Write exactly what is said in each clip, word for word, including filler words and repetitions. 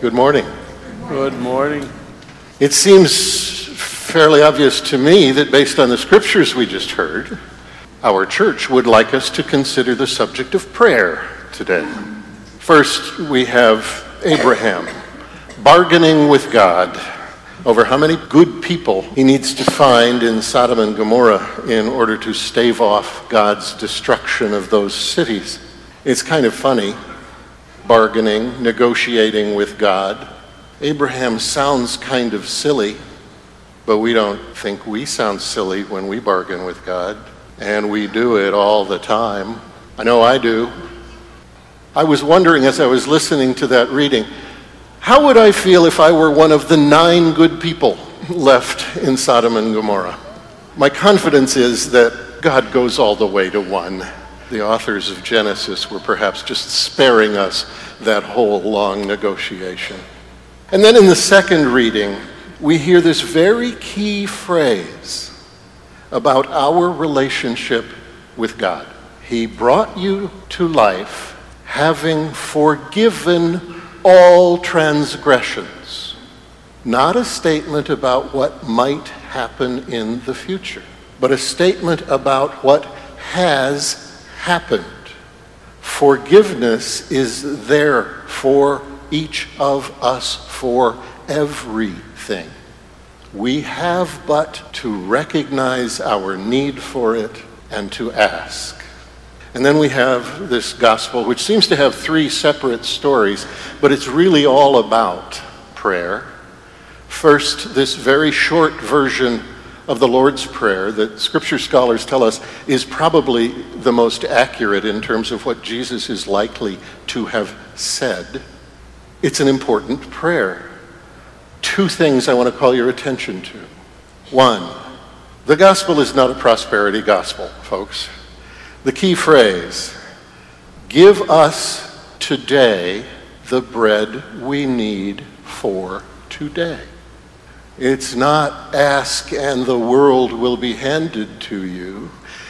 Good morning. Good morning. It seems fairly obvious to me that based on the scriptures we just heard, our church would like us to consider the subject of prayer today. First, we have Abraham bargaining with God over how many good people he needs to find in Sodom and Gomorrah in order to stave off God's destruction of those cities. It's kind of funny, bargaining, negotiating with God. Abraham sounds kind of silly, but we don't think we sound silly when we bargain with God, and we do it all the time. I know I do. I was wondering as I was listening to that reading, how would I feel if I were one of the nine good people left in Sodom and Gomorrah? My confidence is that God goes all the way to one. The authors of Genesis were perhaps just sparing us that whole long negotiation. And then in the second reading, we hear this very key phrase about our relationship with God. He brought you to life, having forgiven all transgressions. Not a statement about what might happen in the future, but a statement about what has happened. Forgiveness is there for each of us for everything. We have but to recognize our need for it and to ask. And then we have this gospel, which seems to have three separate stories, but it's really all about prayer. First, this very short version of the Lord's Prayer that Scripture scholars tell us is probably the most accurate in terms of what Jesus is likely to have said. It's an important prayer. Two things I want to call your attention to. One, the gospel is not a prosperity gospel, folks. The key phrase, give us today the bread we need for today. It's not ask and the world will be handed to you.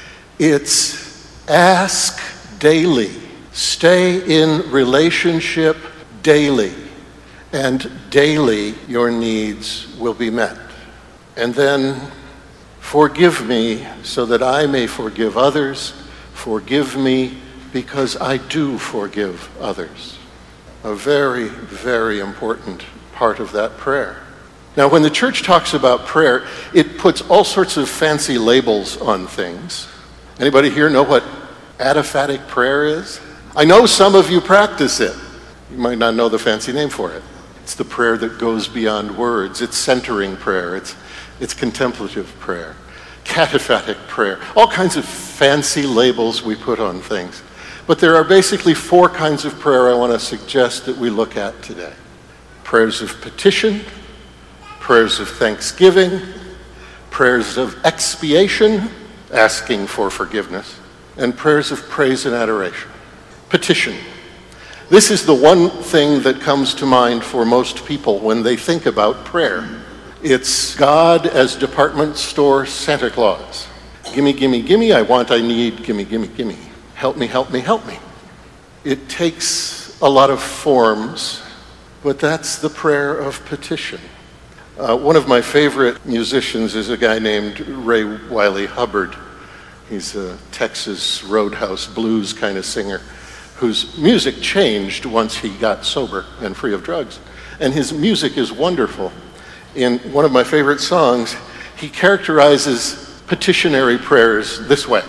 It's ask daily. Stay in relationship daily. And daily your needs will be met. And then forgive me so that I may forgive others. Forgive me because I do forgive others. A very, very important part of that prayer. Now, when the church talks about prayer, it puts all sorts of fancy labels on things. Anybody here know what adiphatic prayer is? I know some of you practice it. You might not know the fancy name for it. It's the prayer that goes beyond words. It's centering prayer. It's, it's contemplative prayer. Cataphatic prayer, all kinds of fancy labels we put on things. But there are basically four kinds of prayer I want to suggest that we look at today. Prayers of petition, prayers of thanksgiving, prayers of expiation, asking for forgiveness, and prayers of praise and adoration. Petition. This is the one thing that comes to mind for most people when they think about prayer. It's God as department store Santa Claus. Gimme, gimme, gimme, I want, I need, gimme, gimme, gimme. Help me, help me, help me. It takes a lot of forms, but that's the prayer of petition. Uh, one of my favorite musicians is a guy named Ray Wiley Hubbard. He's a Texas Roadhouse blues kind of singer whose music changed once he got sober and free of drugs. And his music is wonderful. In one of my favorite songs, he characterizes petitionary prayers this way.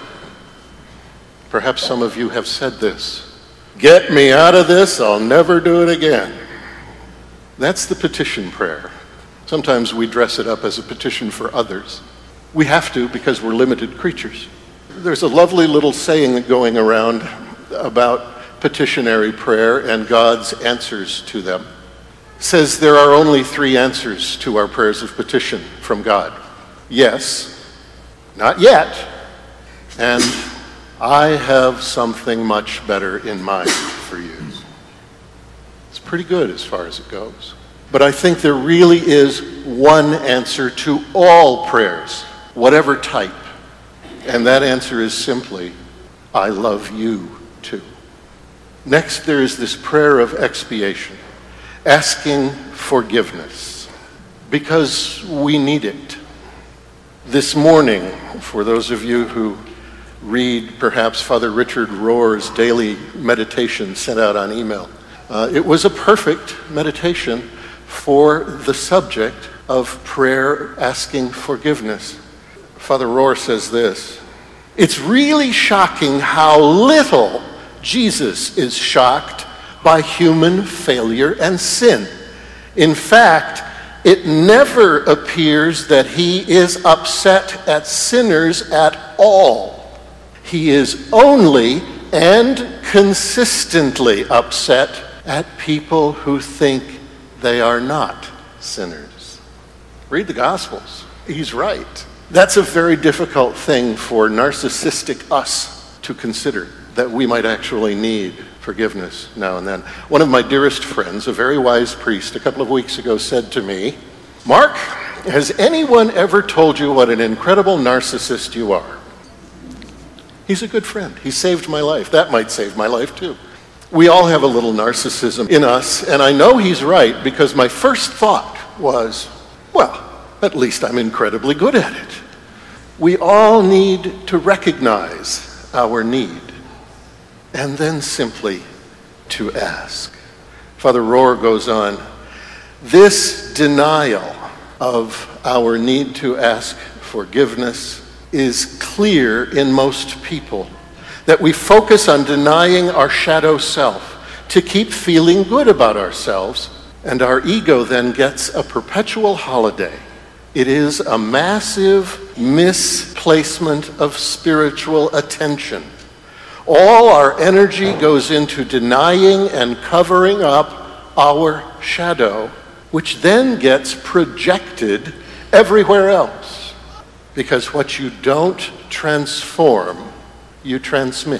Perhaps some of you have said this. Get me out of this, I'll never do it again. That's the petition prayer. Sometimes we dress it up as a petition for others. We have to because we're limited creatures. There's a lovely little saying going around about petitionary prayer and God's answers to them. Says there are only three answers to our prayers of petition from God. Yes, not yet, and I have something much better in mind for you. It's pretty good as far as it goes. But I think there really is one answer to all prayers, whatever type, and that answer is simply, I love you too. Next, there is this prayer of expiation. asking forgiveness, because we need it. This morning, for those of you who read perhaps Father Richard Rohr's daily meditation sent out on email, uh, it was a perfect meditation for the subject of prayer asking forgiveness. Father Rohr says this: "It's really shocking how little Jesus is shocked by human failure and sin. In fact, it never appears that he is upset at sinners at all. He is only and consistently upset at people who think they are not sinners." Read the Gospels. He's right. That's a very difficult thing for narcissistic us to consider, that we might actually need forgiveness now and then. One of my dearest friends, a very wise priest, a couple of weeks ago said to me, "Mark, has anyone ever told you what an incredible narcissist you are?" He's a good friend. He saved my life. That might save my life too. We all have a little narcissism in us, and I know he's right because my first thought was, well, at least I'm incredibly good at it. We all need to recognize our need and then simply to ask. Father Rohr goes on, "This denial of our need to ask forgiveness is clear in most people, that we focus on denying our shadow self to keep feeling good about ourselves, and our ego then gets a perpetual holiday. It is a massive misplacement of spiritual attention. All our energy goes into denying and covering up our shadow, which then gets projected everywhere else. Because what you don't transform, you transmit.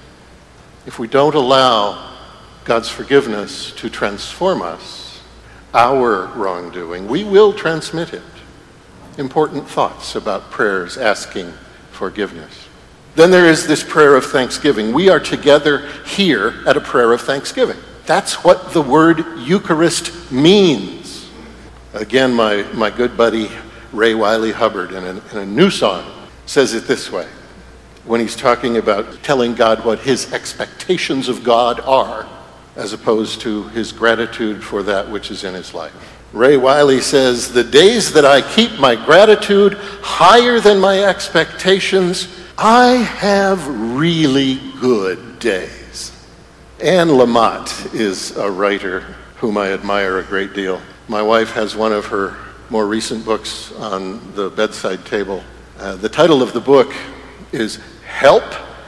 If we don't allow God's forgiveness to transform us, our wrongdoing, we will transmit it." Important thoughts about prayers asking forgiveness. Then there is this prayer of thanksgiving. We are together here at a prayer of thanksgiving. That's what the word Eucharist means. Again, my, my good buddy Ray Wiley Hubbard, in a, in a new song, says it this way when he's talking about telling God what his expectations of God are, as opposed to his gratitude for that which is in his life. Ray Wiley says, "The days that I keep my gratitude higher than my expectations, I have really good days." Anne Lamott is a writer whom I admire a great deal. My wife has one of her more recent books on the bedside table. Uh, the title of the book is Help,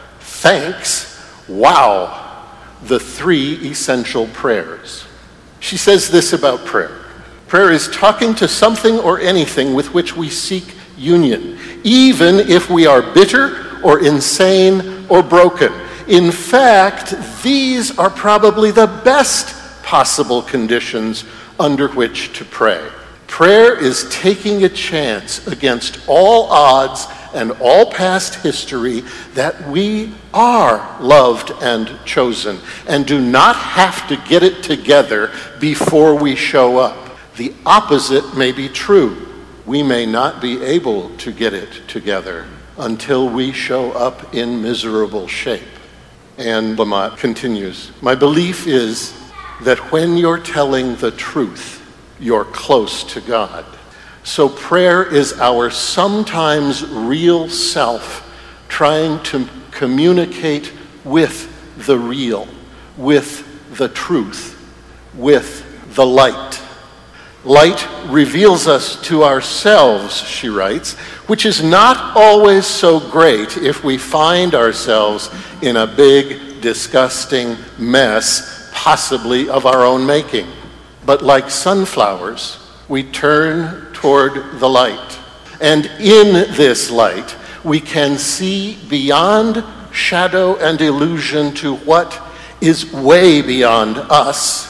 Thanks, Wow, the Three Essential Prayers. She says this about prayer: "Prayer is talking to something or anything with which we seek union, even if we are bitter or insane or broken. In fact, these are probably the best possible conditions under which to pray. Prayer is taking a chance against all odds and all past history that we are loved and chosen and do not have to get it together before we show up. The opposite may be true. We may not be able to get it together until we show up in miserable shape." And Lamott continues, "My belief is that when you're telling the truth, you're close to God. So prayer is our sometimes real self trying to communicate with the real, with the truth, with the light. Light reveals us to ourselves," she writes, "which is not always so great if we find ourselves in a big, disgusting mess, possibly of our own making. But like sunflowers, we turn toward the light. And in this light, we can see beyond shadow and illusion to what is way beyond us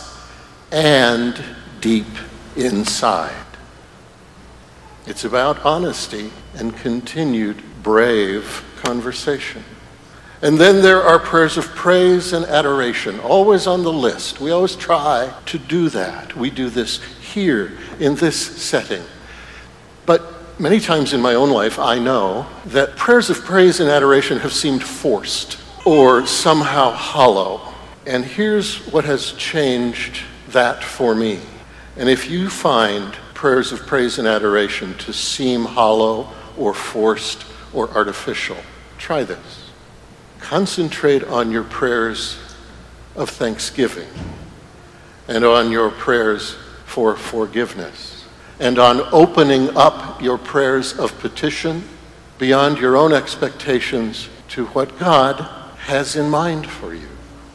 and deep inside." It's about honesty and continued brave conversation. And then there are prayers of praise and adoration, always on the list. We always try to do that. We do this here in this setting. But many times in my own life, I know that prayers of praise and adoration have seemed forced or somehow hollow. And here's what has changed that for me. And if you find prayers of praise and adoration to seem hollow or forced or artificial, try this. Concentrate on your prayers of thanksgiving and on your prayers for forgiveness and on opening up your prayers of petition beyond your own expectations to what God has in mind for you.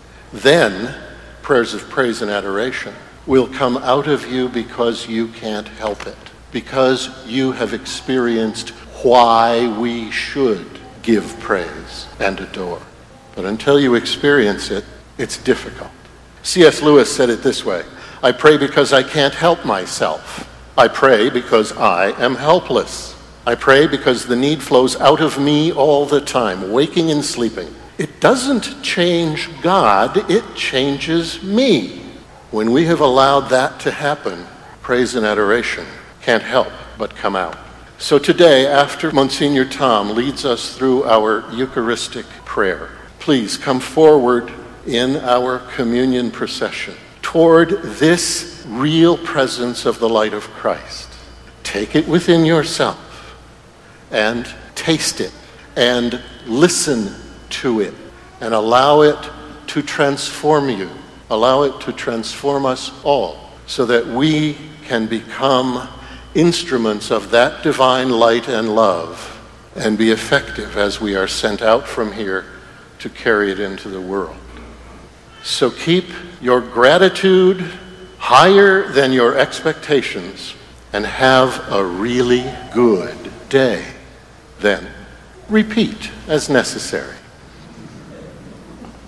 Then prayers of praise and adoration will come out of you because you can't help it, because you have experienced why we should give praise and adore. But until you experience it, it's difficult. C S Lewis said it this way: I pray because I can't help myself. I pray because I am helpless. I pray because the need flows out of me all the time, waking and sleeping. It doesn't change God, it changes me. When we have allowed that to happen, praise and adoration can't help but come out. So today, after Monsignor Tom leads us through our Eucharistic prayer, please come forward in our communion procession toward this real presence of the light of Christ. Take it within yourself and taste it and listen to it and allow it to transform you. Allow it to transform us all so that we can become instruments of that divine light and love and be effective as we are sent out from here to carry it into the world. So keep your gratitude higher than your expectations and have a really good day. Then repeat as necessary.